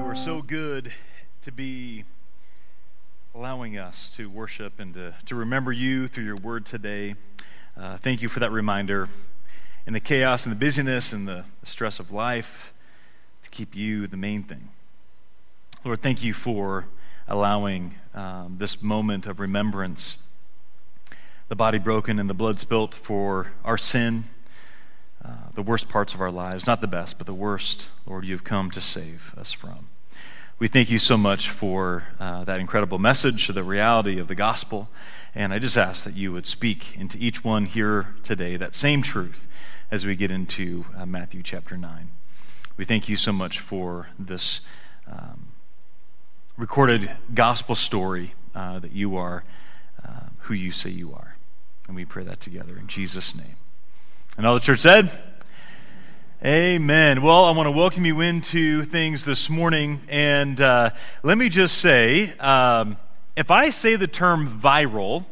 We're so good to be allowing us to worship and to remember you through your word today. Thank you for that reminder. In the chaos and the busyness and the stress of life, to keep you the main thing. Lord, thank you for allowing this moment of remembrance, the body broken and the blood spilt for our sin, the worst parts of our lives, not the best, but the worst, Lord, you've come to save us from. We thank you so much for that incredible message, the reality of the gospel, and I just ask that you would speak into each one here today that same truth as we get into Matthew chapter 9. We thank you so much for this recorded gospel story that you are who you say you are. And we pray that together in Jesus' name. And all the church said, amen. Well, I want to welcome you into things this morning. And let me just say, if I say the term viral,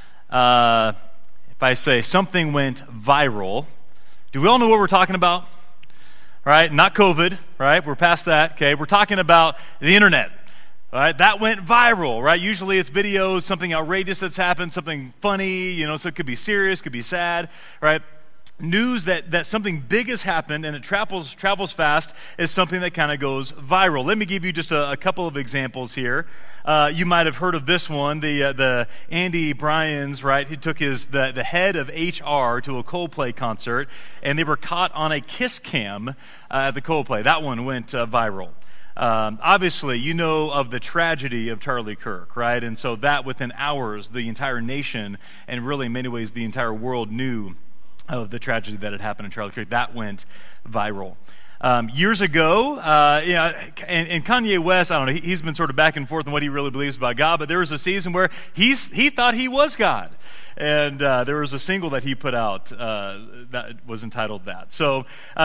if I say something went viral, do we all know what we're talking about? Right? Not COVID, right? We're past that, okay? We're talking about the internet. All right, that went viral, right? Usually it's videos, something outrageous that's happened, something funny, so it could be serious, could be sad, right? News that something big has happened and it travels fast is something that kind of goes viral. Let me give you just a couple of examples here. You might have heard of this one, the Andy Bryans, right? He took the head of HR to a Coldplay concert, and they were caught on a kiss cam at the Coldplay. That one went viral. Obviously, you know of the tragedy of Charlie Kirk, right? And so that within hours, the entire nation, and really in many ways the entire world knew of the tragedy that had happened in Charlie Kirk. That went viral. Years ago, and Kanye West, I don't know, he's been sort of back and forth on what he really believes about God, but there was a season where he thought he was God. And there was a single that he put out that was entitled that. So,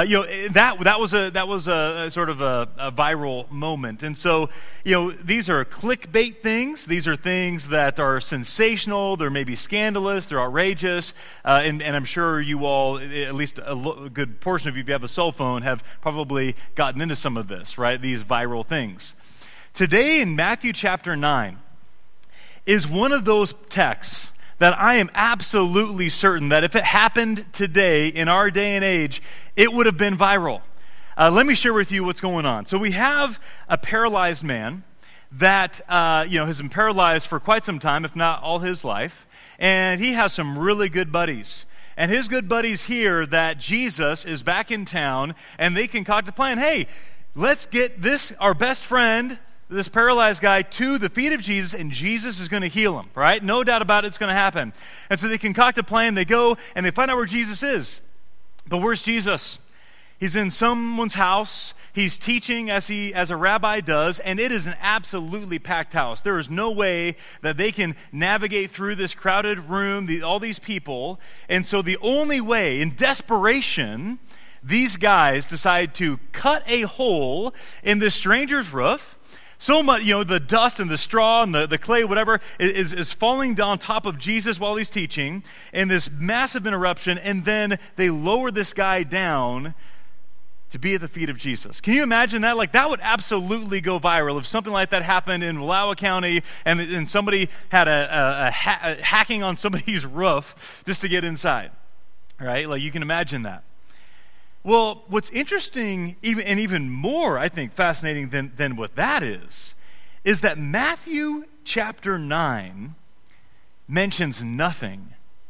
that was a sort of a viral moment. And so, these are clickbait things. These are things that are sensational. They're maybe scandalous. They're outrageous. And I'm sure you all, at least a good portion of you, if you have a cell phone, have probably gotten into some of this, right? These viral things. Today in Matthew chapter 9 is one of those texts that I am absolutely certain that if it happened today in our day and age, it would have been viral. Let me share with you what's going on. So we have a paralyzed man that has been paralyzed for quite some time, if not all his life, and he has some really good buddies. And his good buddies hear that Jesus is back in town, and they concoct a plan. Hey, let's get our best friend, this paralyzed guy, to the feet of Jesus, and Jesus is going to heal him, right? No doubt about it, it's going to happen. And so they concoct a plan, they go, and they find out where Jesus is. But where's Jesus? He's in someone's house. He's teaching as a rabbi does, and it is an absolutely packed house. There is no way that they can navigate through this crowded room, all these people. And so the only way, in desperation, these guys decide to cut a hole in this stranger's roof. So much, the dust and the straw and the clay, whatever, is falling down top of Jesus while he's teaching in this massive interruption, and then they lower this guy down to be at the feet of Jesus. Can you imagine that? Like, that would absolutely go viral if something like that happened in Wallowa County and somebody had a hacking on somebody's roof just to get inside, right? Like, you can imagine that. Well, what's interesting, even more, I think, fascinating than what that is that Matthew chapter 9 mentions nothing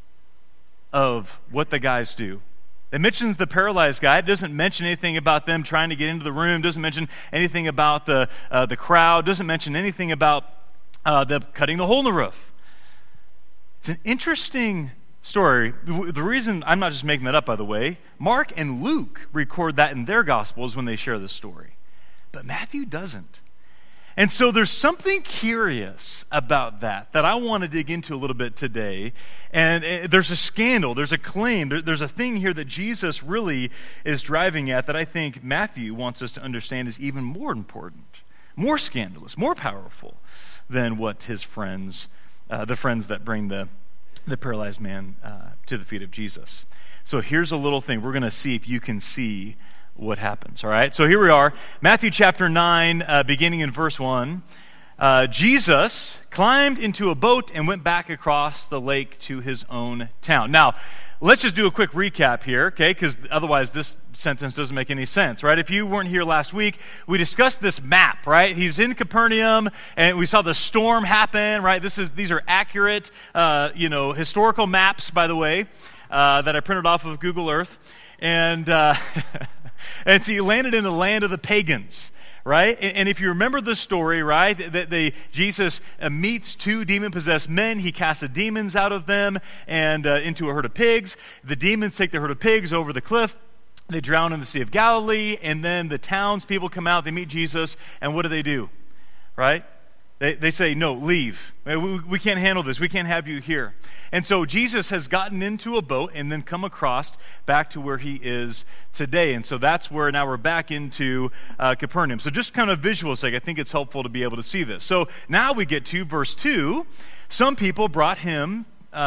of what the guys do. It mentions the paralyzed guy. It doesn't mention anything about them trying to get into the room. Doesn't mention anything about the crowd. Doesn't mention anything about them cutting the hole in the roof. It's an interesting story. The reason, I'm not just making that up, by the way, Mark and Luke record that in their Gospels when they share this story. But Matthew doesn't. And so there's something curious about that I want to dig into a little bit today. And there's a scandal, there's a claim, there's a thing here that Jesus really is driving at that I think Matthew wants us to understand is even more important, more scandalous, more powerful than what his friends, the friends that bring the paralyzed man to the feet of Jesus. So here's a little thing. We're going to see if you can see what happens, all right? So here we are, Matthew chapter 9, beginning in verse 1. Jesus climbed into a boat and went back across the lake to his own town. Now, let's just do a quick recap here, okay? Because otherwise this sentence doesn't make any sense, right? If you weren't here last week, we discussed this map, right? He's in Capernaum, and we saw the storm happen, right? These are accurate, historical maps, by the way, that I printed off of Google Earth. And and so he landed in the land of the pagans, right? And if you remember the story, right, that Jesus meets two demon-possessed men. He casts the demons out of them and into a herd of pigs. The demons take the herd of pigs over the cliff. They drown in the Sea of Galilee. And then the townspeople come out. They meet Jesus. And what do? Right? They say, no, leave. We can't handle this. We can't have you here. And so Jesus has gotten into a boat and then come across back to where he is today. And so that's where now we're back into Capernaum. So just kind of visual sake, I think it's helpful to be able to see this. So now we get to verse 2. Some people brought to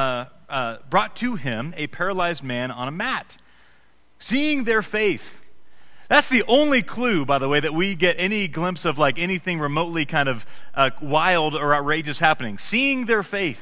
him a paralyzed man on a mat. Seeing their faith. That's the only clue, by the way, that we get any glimpse of like anything remotely kind of wild or outrageous happening. Seeing their faith.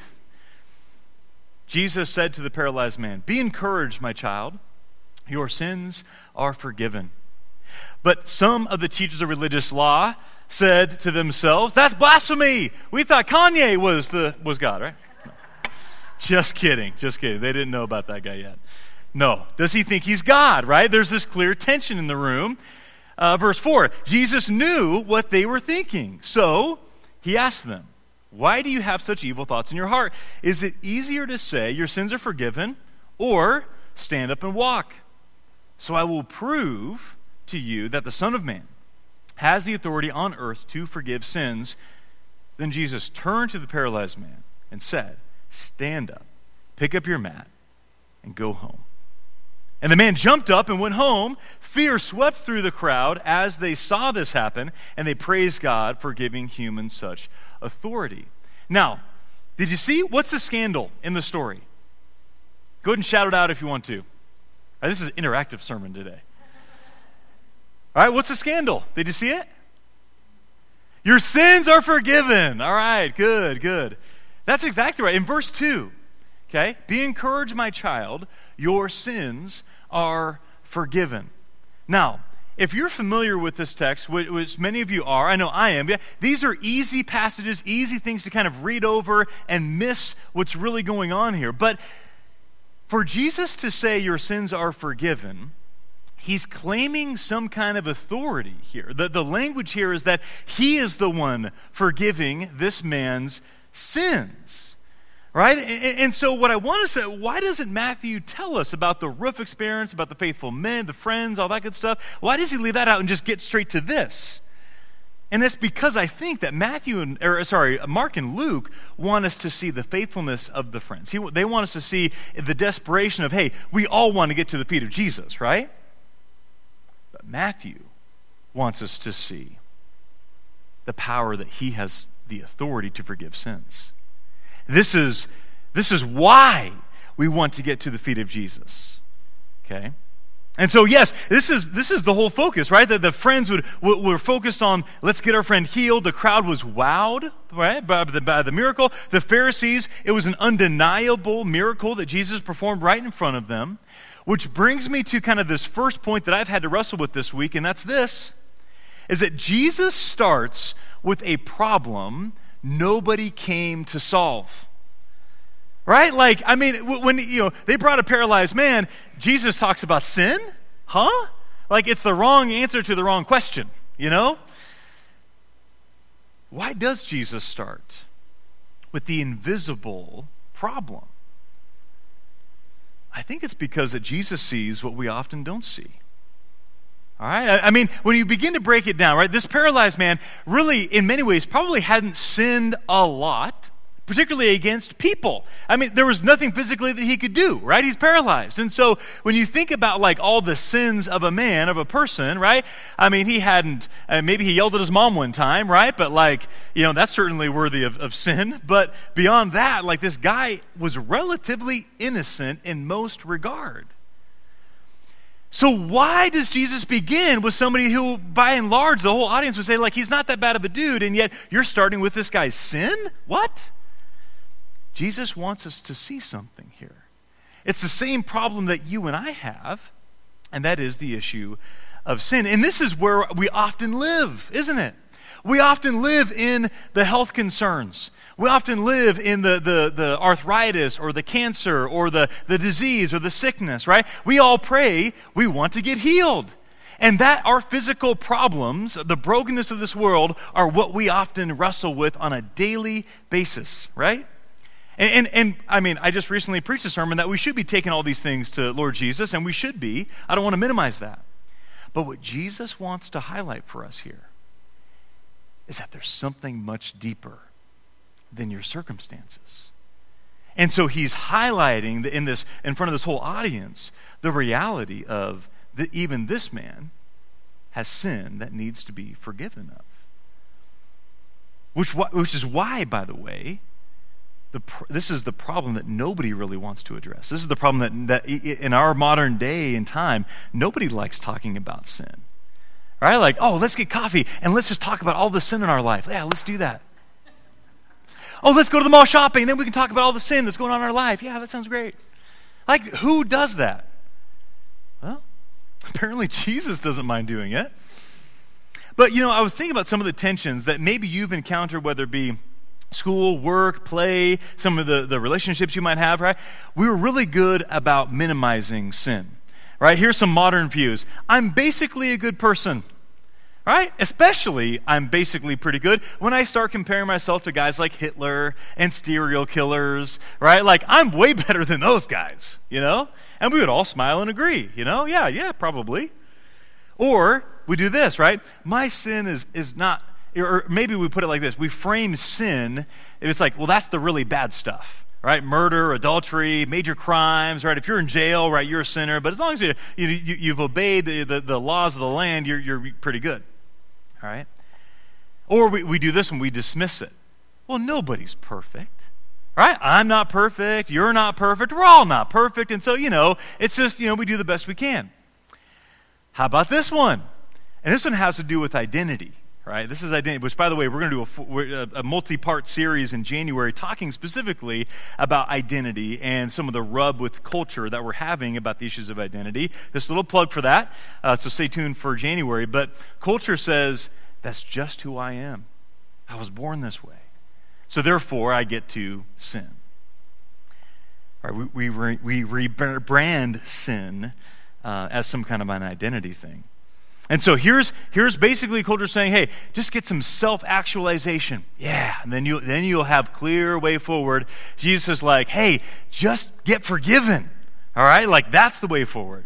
Jesus said to the paralyzed man, "Be encouraged, my child. Your sins are forgiven." But some of the teachers of religious law said to themselves, "That's blasphemy. We thought Kanye was God, right?" No. Just kidding. They didn't know about that guy yet. No. Does he think he's God, right? There's this clear tension in the room. Verse 4, Jesus knew what they were thinking. So he asked them, "Why do you have such evil thoughts in your heart? Is it easier to say your sins are forgiven or stand up and walk? So I will prove to you that the Son of Man has the authority on earth to forgive sins." Then Jesus turned to the paralyzed man and said, "Stand up, pick up your mat, and go home." And the man jumped up and went home. Fear swept through the crowd as they saw this happen, and they praised God for giving humans such authority. Now, did you see? What's the scandal in the story? Go ahead and shout it out if you want to. All right, this is an interactive sermon today. All right, what's the scandal? Did you see it? Your sins are forgiven. All right, good. That's exactly right. In verse 2, okay, "Be encouraged, my child, your sins are forgiven." Now, if you're familiar with this text, which many of you are, I know I am, these are easy passages, easy things to kind of read over and miss what's really going on here. But for Jesus to say your sins are forgiven, he's claiming some kind of authority here. The language here is that he is the one forgiving this man's sins. Right? And so what I want to say, why doesn't Matthew tell us about the roof experience, about the faithful men, the friends, all that good stuff? Why does he leave that out and just get straight to this? And it's because I think that Mark and Luke want us to see the faithfulness of the friends. They want us to see the desperation of, hey, we all want to get to the feet of Jesus, right? But Matthew wants us to see the power that he has the authority to forgive sins. This is why we want to get to the feet of Jesus. Okay? And so, yes, this is the whole focus, right? That the friends were focused on, let's get our friend healed. The crowd was wowed, right, by the miracle. The Pharisees, it was an undeniable miracle that Jesus performed right in front of them, which brings me to kind of this first point that I've had to wrestle with this week, and that's this, is that Jesus starts with a problem nobody came to solve. Right? Like, I mean, when they brought a paralyzed man, Jesus talks about sin? Huh? Like it's the wrong answer to the wrong question, Why does Jesus start with the invisible problem? I think it's because that Jesus sees what we often don't see. All right? I mean, when you begin to break it down, right, this paralyzed man really, in many ways, probably hadn't sinned a lot, particularly against people. I mean, there was nothing physically that he could do, right? He's paralyzed. And so when you think about like all the sins of a man, of a person, right? I mean, he hadn't, maybe he yelled at his mom one time, right? But like, that's certainly worthy of sin. But beyond that, like this guy was relatively innocent in most regard. So why does Jesus begin with somebody who, by and large, the whole audience would say, like, he's not that bad of a dude, and yet you're starting with this guy's sin? What? Jesus wants us to see something here. It's the same problem that you and I have, and that is the issue of sin. And this is where we often live, isn't it? We often live in the health concerns. We often live in the arthritis or the cancer or the disease or the sickness, right? We all pray we want to get healed. And that our physical problems, the brokenness of this world, are what we often wrestle with on a daily basis, right? And I mean, I just recently preached a sermon that we should be taking all these things to Lord Jesus, and we should be. I don't want to minimize that. But what Jesus wants to highlight for us here is that there's something much deeper than your circumstances. And so he's highlighting in front of this whole audience the reality of that even this man has sin that needs to be forgiven of. Which is why, by the way, this is the problem that nobody really wants to address. This is the problem that in our modern day and time, nobody likes talking about sin. Right? Like, oh, let's get coffee and let's just talk about all the sin in our life. Yeah, let's do that. Oh, let's go to the mall shopping, and then we can talk about all the sin that's going on in our life. Yeah, that sounds great. Like, who does that? Well, apparently Jesus doesn't mind doing it. But, I was thinking about some of the tensions that maybe you've encountered, whether it be school, work, play, some of the relationships you might have, right? We were really good about minimizing sin, right? Here's some modern views. I'm basically a good person, right? Especially, I'm basically pretty good when I start comparing myself to guys like Hitler and serial killers, right? Like, I'm way better than those guys, And we would all smile and agree, Yeah, probably. Or we do this, right? My sin is not... Or maybe we put it like this. We frame sin, it's like, well, that's the really bad stuff, right? Murder, adultery, major crimes, right? If you're in jail, right, you're a sinner. But as long as you've obeyed the laws of the land, you're pretty good, all right? Or we do this when we dismiss it. Well, nobody's perfect, right? I'm not perfect. You're not perfect. We're all not perfect. And so, it's just, we do the best we can. How about this one? And this one has to do with identity. Right? This is identity, which, by the way, we're going to do a multi-part series in January talking specifically about identity and some of the rub with culture that we're having about the issues of identity. Just a little plug for that, so stay tuned for January. But culture says, that's just who I am. I was born this way. So therefore, I get to sin. All right, we rebrand sin as some kind of an identity thing. And so here's basically culture saying, hey, just get some self-actualization. Yeah, and then you'll have clear way forward. Jesus is like, hey, just get forgiven. All right? Like, that's the way forward.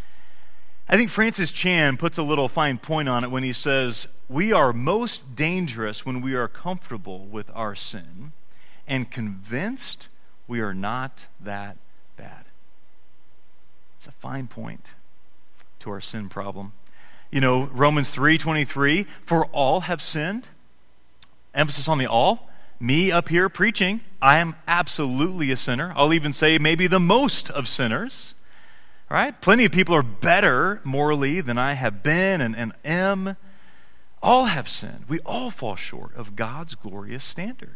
I think Francis Chan puts a little fine point on it when he says, we are most dangerous when we are comfortable with our sin and convinced we are not that bad. It's a fine point to our sin problem. Romans 3:23, for all have sinned. Emphasis on the all. Me up here preaching, I am absolutely a sinner. I'll even say maybe the most of sinners. Right? Plenty of people are better morally than I have been and am. All have sinned. We all fall short of God's glorious standard.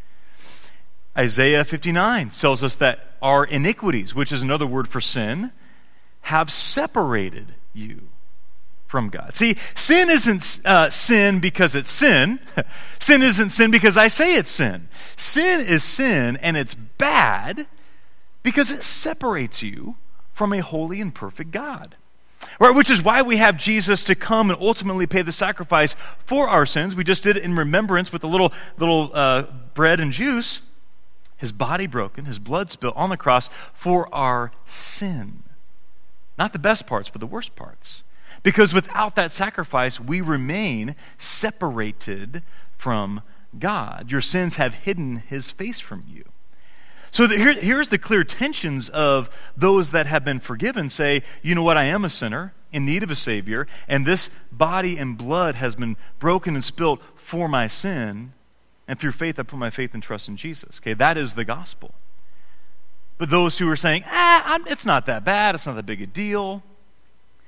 Isaiah 59 tells us that our iniquities, which is another word for sin, have separated you from God. See, sin isn't sin because it's sin. Sin isn't sin because I say it's sin. Sin is sin, and it's bad because it separates you from a holy and perfect God. Right, which is why we have Jesus to come and ultimately pay the sacrifice for our sins. We just did it in remembrance with a little bread and juice. His body broken, his blood spilled on the cross for our sin. Not the best parts, but the worst parts. Because without that sacrifice, we remain separated from God. Your sins have hidden his face from you. So here's the clear tensions of those that have been forgiven say, you know what, I am a sinner in need of a Savior, and this body and blood has been broken and spilt for my sin, and through faith I put my faith and trust in Jesus. Okay, that is the gospel. But those who are saying, it's not that bad, it's not that big a deal,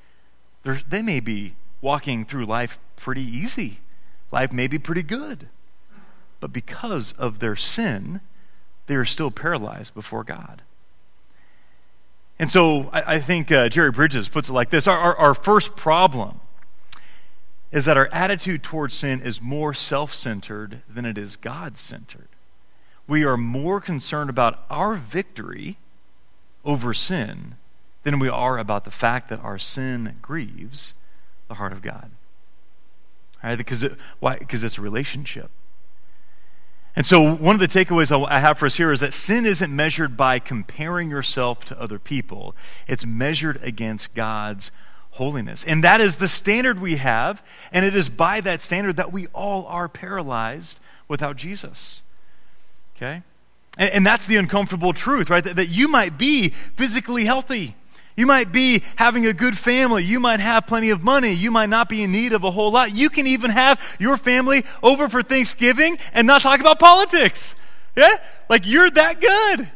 they may be walking through life pretty easy. Life may be pretty good. But because of their sin, they are still paralyzed before God. And so I think Jerry Bridges puts it like this. Our first problem is that our attitude towards sin is more self-centered than it is God-centered. We are more concerned about our victory over sin than we are about the fact that our sin grieves the heart of God. All right? Why? Because it's a relationship. And so one of the takeaways I have for us here is that sin isn't measured by comparing yourself to other people. It's measured against God's holiness. And that is the standard we have, and it is by that standard that we all are paralyzed without Jesus. Okay? And that's the uncomfortable truth, right? That you might be physically healthy. You might be having a good family. You might have plenty of money. You might not be in need of a whole lot. You can even have your family over for Thanksgiving and not talk about politics. Yeah? Like you're that good.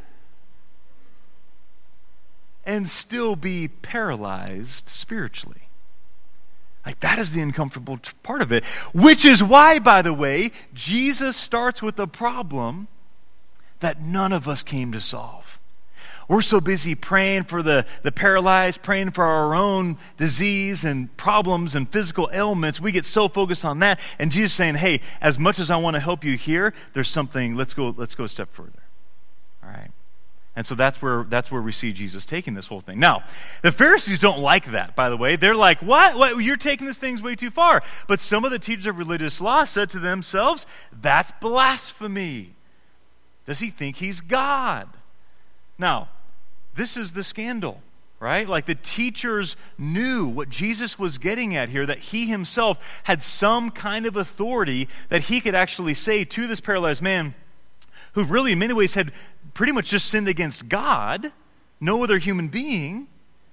And still be paralyzed spiritually. Like that is the uncomfortable part of it. Which is why, by the way, Jesus starts with a problem that none of us came to solve. We're so busy praying for the paralyzed, praying for our own disease and problems and physical ailments. We get so focused on that. And Jesus is saying, hey, as much as I want to help you here, there's something, let's go a step further. All right? And so that's where we see Jesus taking this whole thing. Now, the Pharisees don't like that, by the way. They're like, what? You're taking this thing way too far. But some of the teachers of religious law said to themselves, that's blasphemy. Does he think he's God? Now, this is the scandal, right? Like the teachers knew what Jesus was getting at here, that he himself had some kind of authority that he could actually say to this paralyzed man, who really in many ways had pretty much just sinned against God, no other human being,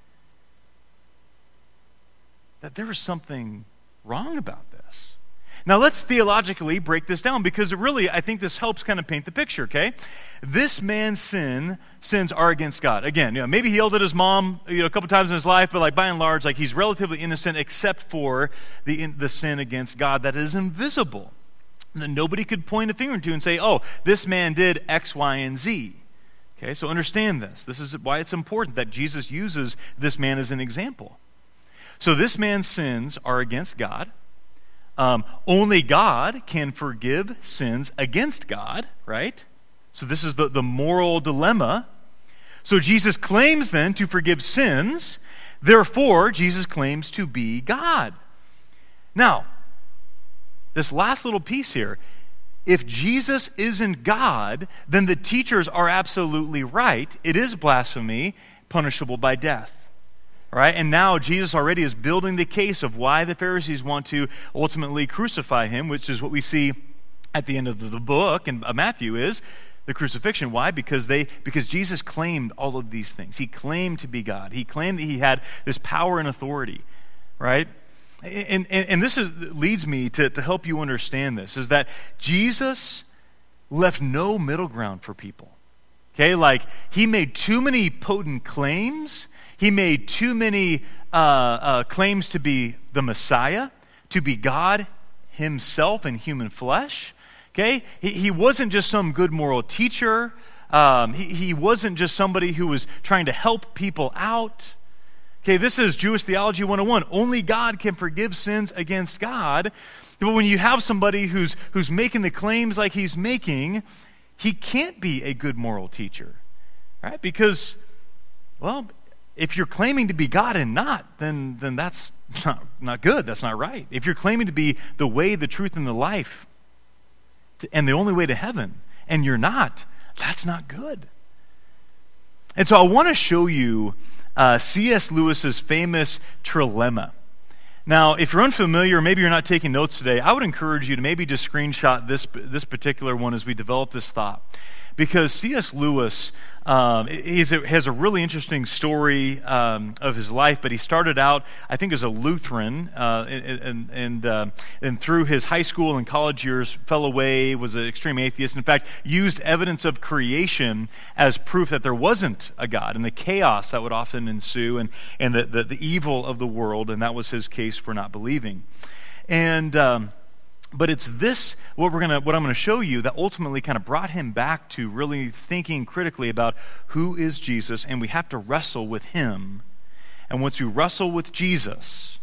that there was something wrong about this. Now let's theologically break this down, because really I think this helps kind of paint the picture, okay? This man's sins are against God. Again, maybe he yelled at his mom a couple times in his life, but like by and large, like he's relatively innocent except for the sin against God that is invisible. And that nobody could point a finger to and say, oh, this man did X, Y, and Z. Okay, so understand this. This is why it's important that Jesus uses this man as an example. So this man's sins are against God. Only God can forgive sins against God, right? So this is the moral dilemma. So Jesus claims then to forgive sins. Therefore, Jesus claims to be God. Now, this last little piece here, if Jesus isn't God, then the teachers are absolutely right. It is blasphemy, punishable by death. All right? And now Jesus already is building the case of why the Pharisees want to ultimately crucify him, which is what we see at the end of the book in Matthew is the crucifixion. Why? Because Jesus claimed all of these things. He claimed to be God. He claimed that he had this power and authority, right? And this leads me to help you understand this, is that Jesus left no middle ground for people. Okay, like he made too many potent claims. He made too many claims to be the Messiah, to be God himself in human flesh. Okay, he wasn't just some good moral teacher. He wasn't just somebody who was trying to help people out. Okay, this is Jewish Theology 101. Only God can forgive sins against God. But when you have somebody who's making the claims like he's making, he can't be a good moral teacher, right? Because, well, if you're claiming to be God and not, then that's not good. That's not right. If you're claiming to be the way, the truth, and the life, and the only way to heaven, and you're not, that's not good. And so I want to show you C.S. Lewis's famous trilemma. Now, if you're unfamiliar, maybe you're not taking notes today, I would encourage you to maybe just screenshot this particular one as we develop this thought. because C.S. Lewis has a really interesting story of his life, but he started out, I think, as a Lutheran, and through his high school and college years fell away, was an extreme atheist. In fact, used evidence of creation as proof that there wasn't a God, and the chaos that would often ensue, and the evil of the world, and that was his case for not believing. And but it's this, what I'm going to show you, that ultimately kind of brought him back to really thinking critically about who is Jesus, and we have to wrestle with him. And once we wrestle with Jesus,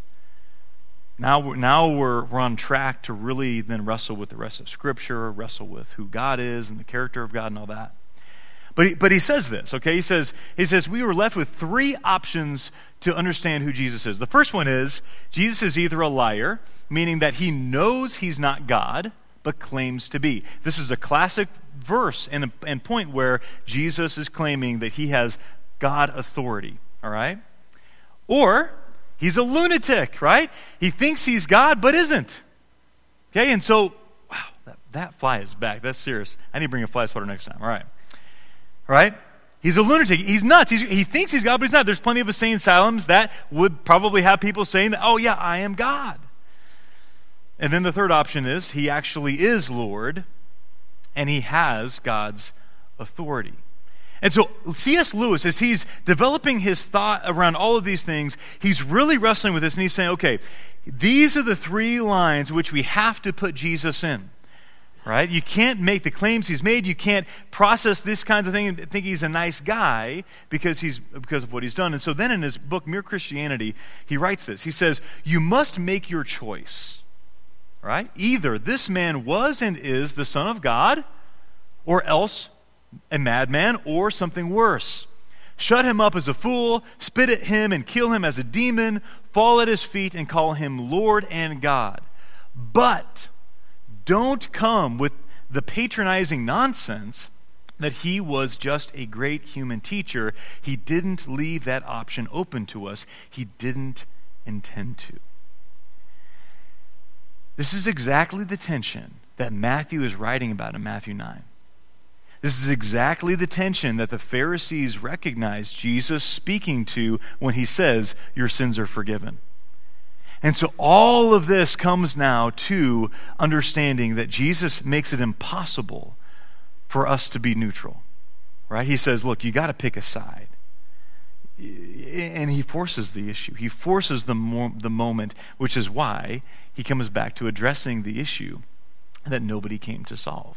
now we're on track to really then wrestle with the rest of Scripture, wrestle with who God is and the character of God and all that. But he says this, okay? He says we were left with three options to understand who Jesus is. The first one is Jesus is either a liar, meaning that he knows he's not God, but claims to be. This is a classic verse and point where Jesus is claiming that he has God authority, all right? Or he's a lunatic, right? He thinks he's God, but isn't. Okay, and so, wow, that fly is back. That's serious. I need to bring a fly swatter next time, all right? Right? He's a lunatic. He's nuts. He thinks he's God, but he's not. There's plenty of insane asylums that would probably have people saying that, oh yeah, I am God. And then the third option is he actually is Lord, and he has God's authority. And so C.S. Lewis, as he's developing his thought around all of these things, he's really wrestling with this, and he's saying, okay, these are the three lines which we have to put Jesus in. Right? You can't make the claims he's made. You can't process this kinds of thing and think he's a nice guy because of what he's done. And so then in his book, Mere Christianity, he writes this. He says, you must make your choice. Right? Either this man was and is the Son of God, or else a madman, or something worse. Shut him up as a fool, spit at him and kill him as a demon, fall at his feet and call him Lord and God. But don't come with the patronizing nonsense that he was just a great human teacher. He didn't leave that option open to us. He didn't intend to. This is exactly the tension that Matthew is writing about in Matthew 9. This is exactly the tension that the Pharisees recognized Jesus speaking to when he says, your sins are forgiven. And so all of this comes now to understanding that Jesus makes it impossible for us to be neutral. Right? He says, look, you got to pick a side. And he forces the issue. He forces the moment, which is why he comes back to addressing the issue that nobody came to solve.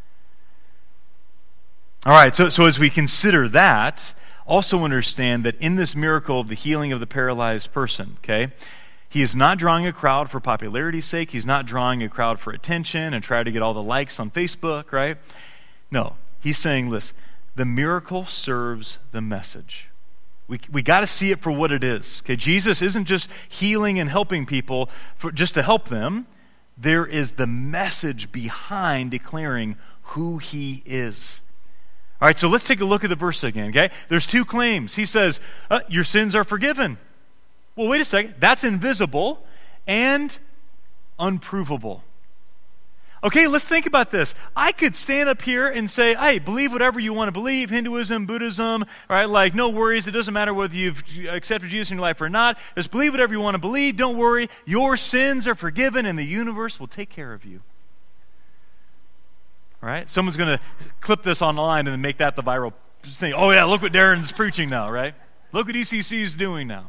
All right, so as we consider that, also understand that in this miracle of the healing of the paralyzed person, okay, he is not drawing a crowd for popularity's sake. He's not drawing a crowd for attention and try to get all the likes on Facebook, right? No, he's saying, listen, the miracle serves the message. We got to see it for what it is. Okay, Jesus isn't just healing and helping people just to help them. There is the message behind declaring who he is. All right, so let's take a look at the verse again, okay? There's two claims. He says, your sins are forgiven. Well, wait a second. That's invisible and unprovable. Okay, let's think about this. I could stand up here and say, hey, believe whatever you want to believe, Hinduism, Buddhism, right? Like, no worries. It doesn't matter whether you've accepted Jesus in your life or not. Just believe whatever you want to believe. Don't worry. Your sins are forgiven and the universe will take care of you. All right? Someone's going to clip this online and then make that the viral thing. Oh, yeah, look what Darren's preaching now, right? Look what ECC is doing now.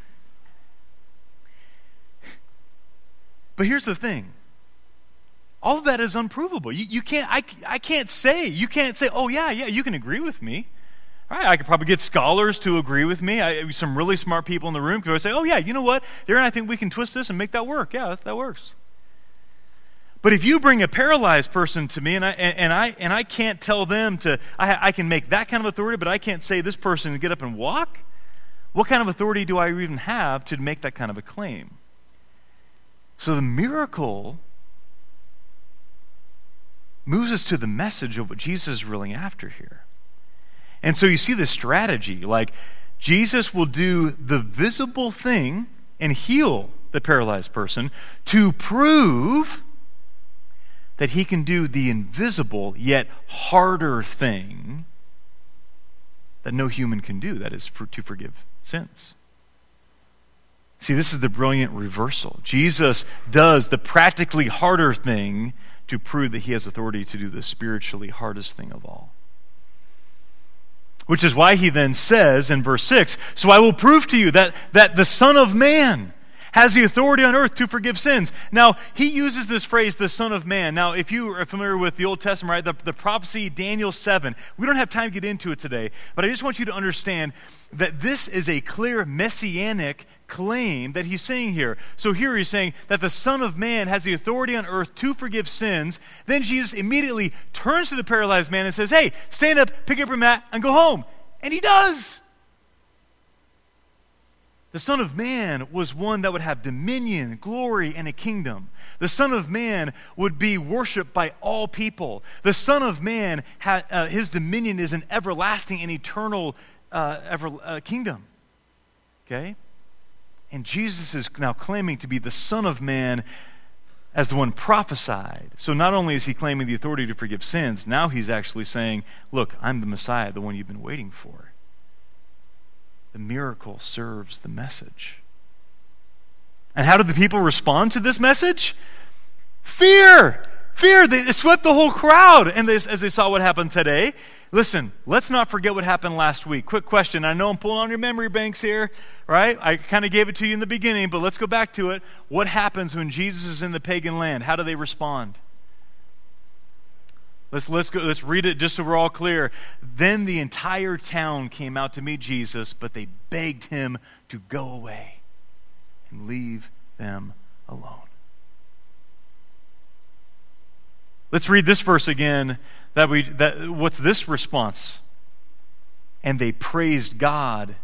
But here's the thing. All of that is unprovable. You can't. I can't say. You can't say. Oh yeah. You can agree with me. All right. I could probably get scholars to agree with me. Some really smart people in the room could say, "Oh yeah, you know what, Darren? I think we can twist this and make that work. Yeah, that works." But if you bring a paralyzed person to me, and I can't tell them to, I can make that kind of authority, but I can't say this person to get up and walk. What kind of authority do I even have to make that kind of a claim? So the miracle moves us to the message of what Jesus is really after here. And so you see this strategy, like Jesus will do the visible thing and heal the paralyzed person to prove that he can do the invisible yet harder thing that no human can do, that is to forgive sins. See, this is the brilliant reversal. Jesus does the practically harder thing to prove that he has authority to do the spiritually hardest thing of all. Which is why he then says in verse 6, "So I will prove to you that the Son of Man has the authority on earth to forgive sins." Now, he uses this phrase, the Son of Man. Now, if you are familiar with the Old Testament, right, the prophecy, Daniel 7, we don't have time to get into it today, but I just want you to understand that this is a clear messianic claim that he's saying here. So here he's saying that the Son of Man has the authority on earth to forgive sins. Then Jesus immediately turns to the paralyzed man and says, "Hey, stand up, pick up your mat, and go home." And he does. The Son of Man was one that would have dominion, glory, and a kingdom. The Son of Man would be worshipped by all people. The Son of Man, his dominion is an everlasting and eternal kingdom. Okay? And Jesus is now claiming to be the Son of Man as the one prophesied. So not only is he claiming the authority to forgive sins, now he's actually saying, look, I'm the Messiah, the one you've been waiting for. The miracle serves the message. And how did the people respond to this message? Fear! Fear! They swept the whole crowd. And as they saw what happened today, listen, let's not forget what happened last week. Quick question. I know I'm pulling on your memory banks here, right? I kind of gave it to you in the beginning, but let's go back to it. What happens when Jesus is in the pagan land? How do they respond? Let's read it just so we're all clear. Then the entire town came out to meet Jesus, but they begged him to go away and leave them alone. Let's read this verse again. What's this response? And they praised God.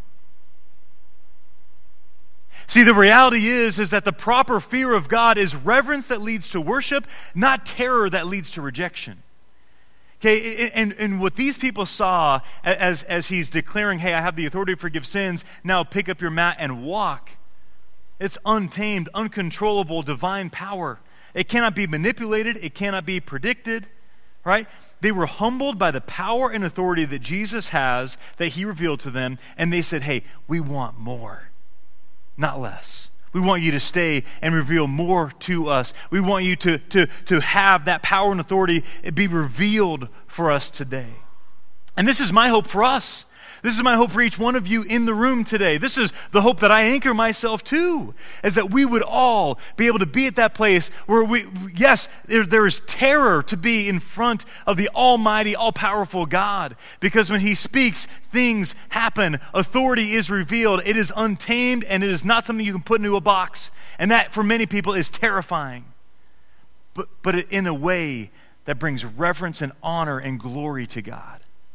See, the reality is that the proper fear of God is reverence that leads to worship, not terror that leads to rejection. Okay, and what these people saw as he's declaring, hey, I have the authority to forgive sins, now pick up your mat and walk. It's untamed, uncontrollable, divine power. It cannot be manipulated. It cannot be predicted, right? They were humbled by the power and authority that Jesus has, that he revealed to them, and they said, hey, we want more, not less. We want you to stay and reveal more to us. We want you to have that power and authority be revealed for us today. And this is my hope for us. This is my hope for each one of you in the room today. This is the hope that I anchor myself to, is that we would all be able to be at that place where there is terror to be in front of the almighty, all-powerful God. Because when he speaks, things happen. Authority is revealed. It is untamed, and it is not something you can put into a box. And that, for many people, is terrifying. But in a way that brings reverence and honor and glory to God.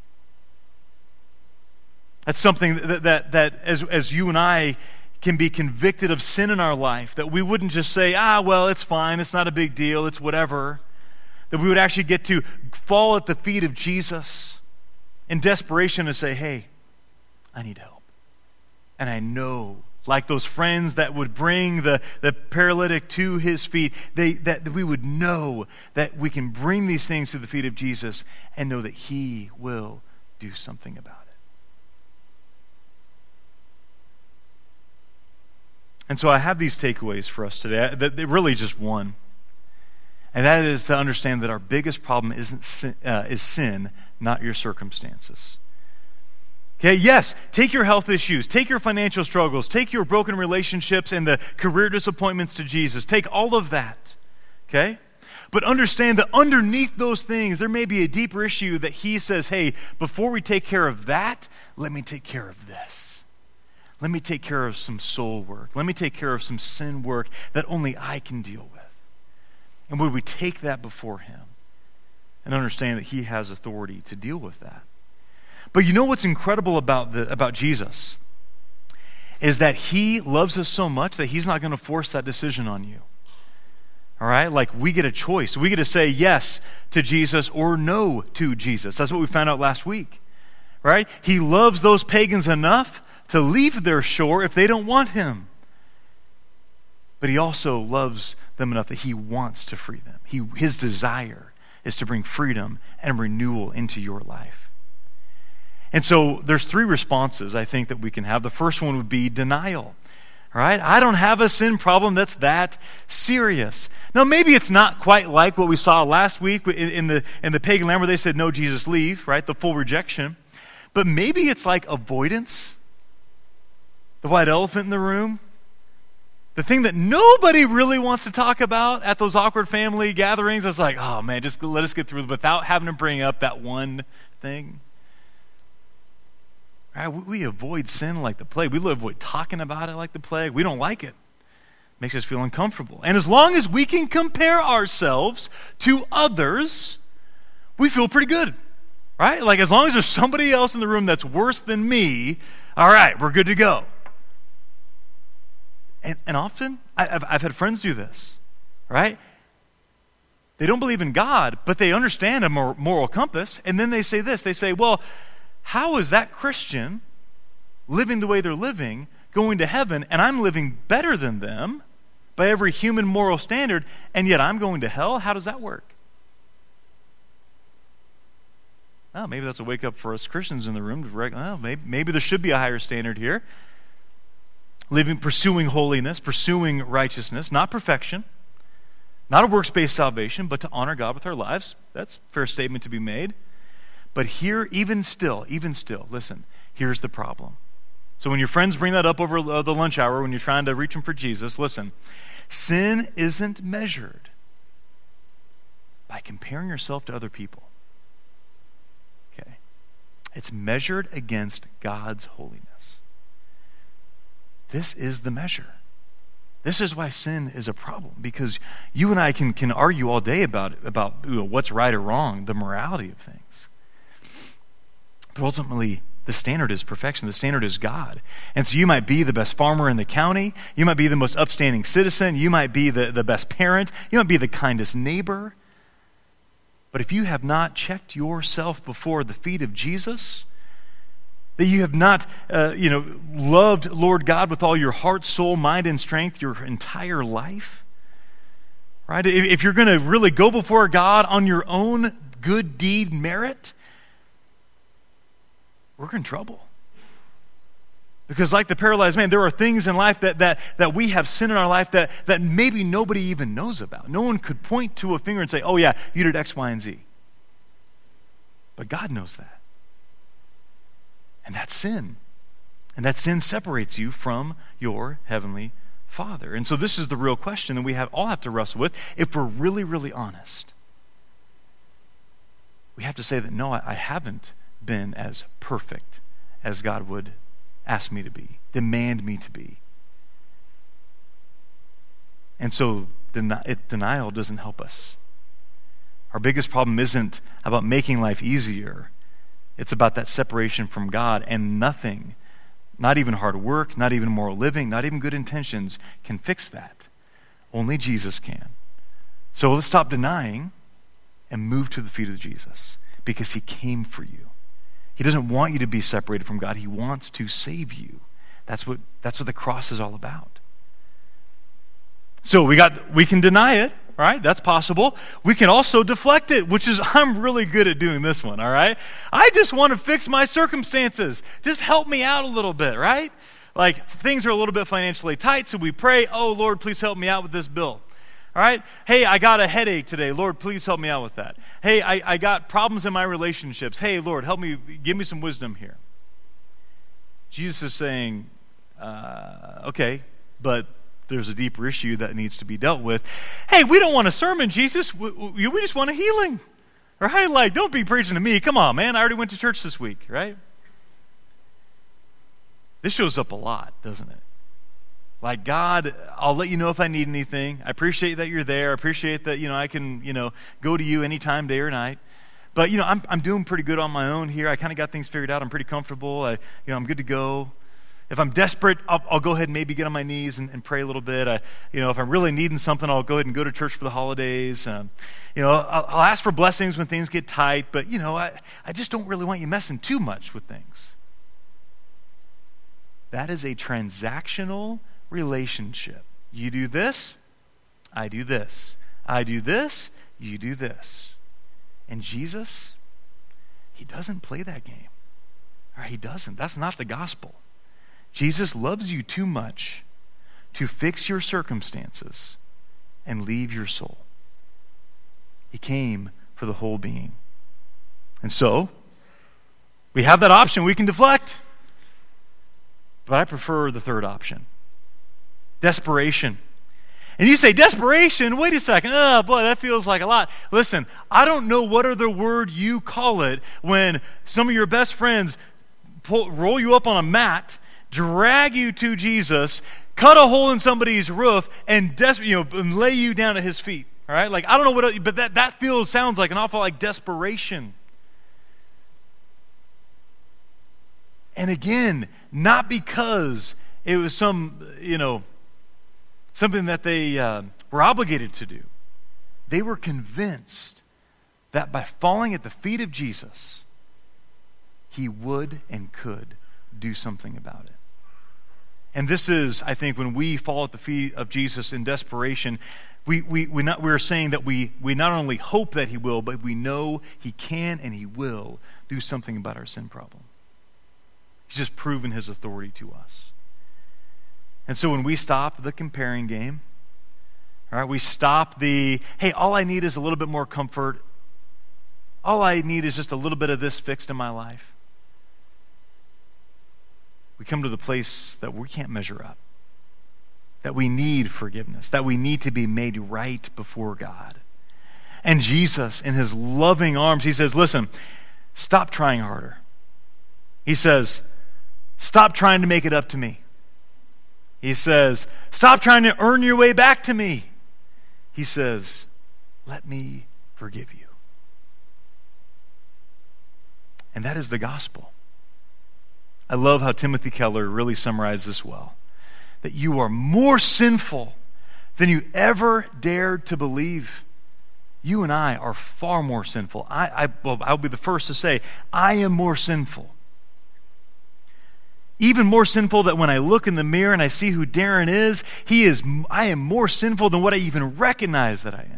That's something that as you and I can be convicted of sin in our life, that we wouldn't just say, well, it's fine, it's not a big deal, it's whatever. That we would actually get to fall at the feet of Jesus in desperation and say, hey, I need help. And I know, like those friends that would bring the paralytic to his feet, that we would know that we can bring these things to the feet of Jesus and know that he will do something about it. And so I have these takeaways for us today. They're really just one. And that is to understand that our biggest problem is sin, not your circumstances. Okay, yes, take your health issues, take your financial struggles, take your broken relationships and the career disappointments to Jesus. Take all of that, okay? But understand that underneath those things, there may be a deeper issue that he says, hey, before we take care of that, let me take care of this. Let me take care of some soul work. Let me take care of some sin work that only I can deal with. And would we take that before him and understand that he has authority to deal with that? But you know what's incredible about Jesus is that he loves us so much that he's not going to force that decision on you. All right? Like, we get a choice. We get to say yes to Jesus or no to Jesus. That's what we found out last week. Right? He loves those pagans enough to leave their shore if they don't want him. but he also loves them enough that he wants to free them. His desire is to bring freedom and renewal into your life. And so there's three responses I think that we can have. The first one would be denial. All right? I don't have a sin problem that's that serious. Now, maybe it's not quite like what we saw last week in the pagan land where they said, no, Jesus, leave, right? The full rejection. But maybe it's like avoidance. The white elephant in the room. The thing that nobody really wants to talk about at those awkward family gatherings is like, oh man, just let us get through it without having to bring up that one thing. Right? We avoid sin like the plague. We avoid talking about it like the plague. We don't like it. It makes us feel uncomfortable. And as long as we can compare ourselves to others, we feel pretty good. Right? Like as long as there's somebody else in the room that's worse than me, all right, we're good to go. And often, I've had friends do this, right? They don't believe in God, but they understand a moral compass, and then they say this. They say, well, how is that Christian living the way they're living, going to heaven, and I'm living better than them by every human moral standard, and yet I'm going to hell? How does that work? Oh, maybe that's a wake-up for us Christians in the room. Maybe there should be a higher standard here. Pursuing holiness, pursuing righteousness, not perfection, not a works-based salvation, but to honor God with our lives. That's a fair statement to be made. But here, even still, listen, here's the problem. So when your friends bring that up over the lunch hour, when you're trying to reach them for Jesus, listen, sin isn't measured by comparing yourself to other people. Okay? It's measured against God's holiness. This is the measure. This is why sin is a problem, because you and I can argue all day about what's right or wrong, the morality of things. But ultimately, the standard is perfection. The standard is God. And so you might be the best farmer in the county. You might be the most upstanding citizen. You might be the best parent. You might be the kindest neighbor. But if you have not checked yourself before the feet of Jesus, that you have not, loved Lord God with all your heart, soul, mind, and strength your entire life, right? If you're going to really go before God on your own good deed merit, we're in trouble. Because like the paralyzed man, there are things in life that we have sin in our life that maybe nobody even knows about. No one could point to a finger and say, oh yeah, you did X, Y, and Z. But God knows that. And that's sin. And that sin separates you from your heavenly Father. And so this is the real question that we all have to wrestle with. If we're really, really honest, we have to say that no, I haven't been as perfect as God would ask me to be, demand me to be. And so denial doesn't help us. Our biggest problem isn't about making life easier. It's about that separation from God, and nothing, not even hard work, not even moral living, not even good intentions can fix that. Only Jesus can. So let's stop denying and move to the feet of Jesus, because he came for you. He doesn't want you to be separated from God. He wants to save you. That's what the cross is all about. So we can deny it. All right, that's possible. We can also deflect it, which is, I'm really good at doing this one, all right? I just want to fix my circumstances. Just help me out a little bit, right? Like, things are a little bit financially tight, so we pray, oh, Lord, please help me out with this bill. All right? Hey, I got a headache today. Lord, please help me out with that. Hey, I got problems in my relationships. Hey, Lord, help me, give me some wisdom here. Jesus is saying, okay, but there's a deeper issue that needs to be dealt with. Hey, we don't want a sermon, Jesus. We just want a healing. Right? Like, don't be preaching to me. Come on, man. I already went to church this week, right? This shows up a lot, doesn't it? Like, God, I'll let you know if I need anything. I appreciate that you're there. I appreciate that, I can, go to you anytime, day or night. But, I'm doing pretty good on my own here. I kind of got things figured out. I'm pretty comfortable. I'm good to go. If I'm desperate, I'll go ahead and maybe get on my knees and pray a little bit. If I'm really needing something, I'll go ahead and go to church for the holidays. I'll ask for blessings when things get tight, but, I just don't really want you messing too much with things. That is a transactional relationship. You do this, I do this. I do this, you do this. And Jesus, he doesn't play that game. Or he doesn't. That's not the gospel. Jesus loves you too much to fix your circumstances and leave your soul. He came for the whole being. And so, we have that option. We can deflect. But I prefer the third option. Desperation. And you say, desperation? Wait a second. Oh, boy, that feels like a lot. Listen, I don't know what other word you call it when some of your best friends roll you up on a mat, drag you to Jesus, cut a hole in somebody's roof, and and lay you down at his feet. All right? Like, I don't know what, but that sounds like an awful like desperation. And again, not because it was something that they were obligated to do. They were convinced that by falling at the feet of Jesus, he would and could do something about it. And this is, I think, when we fall at the feet of Jesus in desperation, we're saying that we not only hope that he will, but we know he can and he will do something about our sin problem. He's just proven his authority to us. And so when we stop the comparing game, all right, we stop hey, all I need is a little bit more comfort. All I need is just a little bit of this fixed in my life. We come to the place that we can't measure up, that we need forgiveness, that we need to be made right before God. And Jesus, in his loving arms, he says, listen, stop trying harder. He says, stop trying to make it up to me. He says, stop trying to earn your way back to me. He says, let me forgive you. And that is the gospel. I love how Timothy Keller really summarized this well. That you are more sinful than you ever dared to believe. You and I are far more sinful. I'll be the first to say, I am more sinful. Even more sinful that when I look in the mirror and I see who Darren is, I am more sinful than what I even recognize that I am.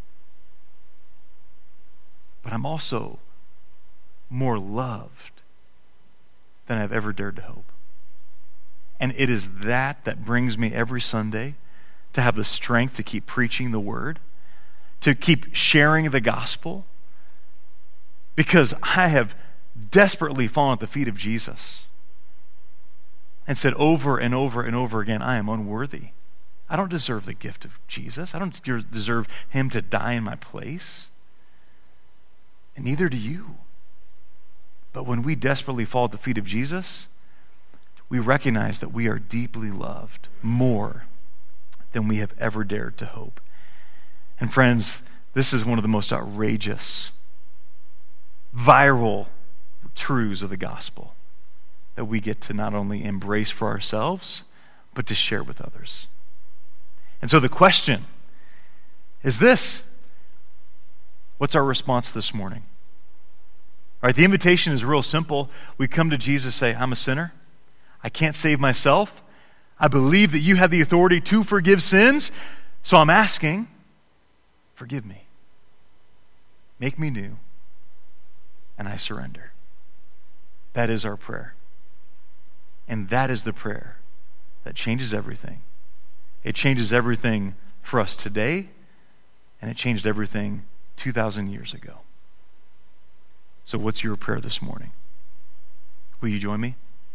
But I'm also more loved than I've ever dared to hope. And it is that brings me every Sunday to have the strength to keep preaching the word, to keep sharing the gospel, because I have desperately fallen at the feet of Jesus and said over and over and over again, I am unworthy. I don't deserve the gift of Jesus. I don't deserve him to die in my place. And neither do you. But when we desperately fall at the feet of Jesus, we recognize that we are deeply loved more than we have ever dared to hope. And friends, this is one of the most outrageous, viral truths of the gospel that we get to not only embrace for ourselves, but to share with others. And so the question is this: what's our response this morning? All right, the invitation is real simple. We come to Jesus, say, I'm a sinner. I can't save myself. I believe that you have the authority to forgive sins. So I'm asking, forgive me. Make me new. And I surrender. That is our prayer. And that is the prayer that changes everything. It changes everything for us today, and it changed everything 2,000 years ago. So what's your prayer this morning? Will you join me?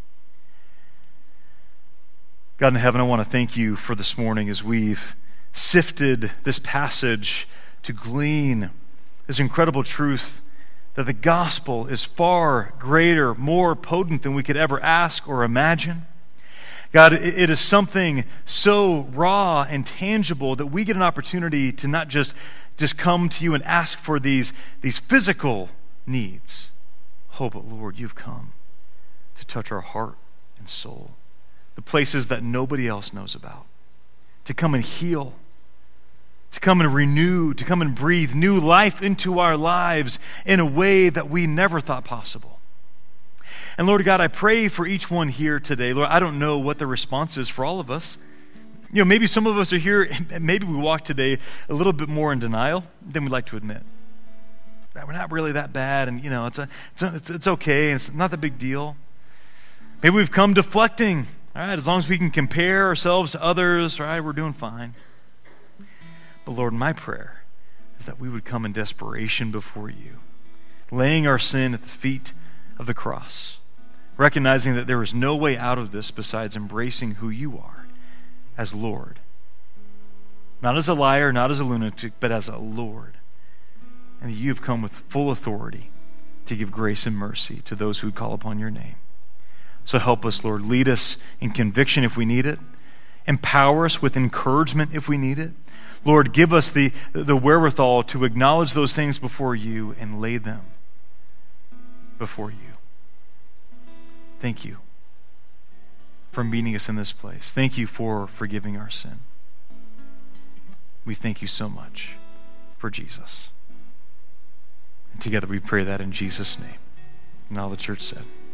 God in heaven, I want to thank you for this morning as we've sifted this passage to glean this incredible truth that the gospel is far greater, more potent than we could ever ask or imagine. God, it is something so raw and tangible that we get an opportunity to not just come to you and ask for these physical needs. Oh, but Lord, you've come to touch our heart and soul, the places that nobody else knows about, to come and heal, to come and renew, to come and breathe new life into our lives in a way that we never thought possible. And Lord God, I pray for each one here today. Lord, I don't know what the response is for all of us. Maybe some of us are here, and maybe we walk today a little bit more in denial than we'd like to admit. That we're not really that bad, and it's okay, and it's not the big deal. Maybe we've come deflecting. All right, as long as we can compare ourselves to others, right, we're doing fine. But Lord, my prayer is that we would come in desperation before you, laying our sin at the feet of the cross, recognizing that there is no way out of this besides embracing who you are as Lord. Not as a liar, not as a lunatic, but as a Lord. And that you have come with full authority to give grace and mercy to those who call upon your name. So help us, Lord. Lead us in conviction if we need it. Empower us with encouragement if we need it. Lord, give us the wherewithal to acknowledge those things before you and lay them before you. Thank you for meeting us in this place. Thank you for forgiving our sin. We thank you so much for Jesus. And together we pray that in Jesus' name. And all the church said.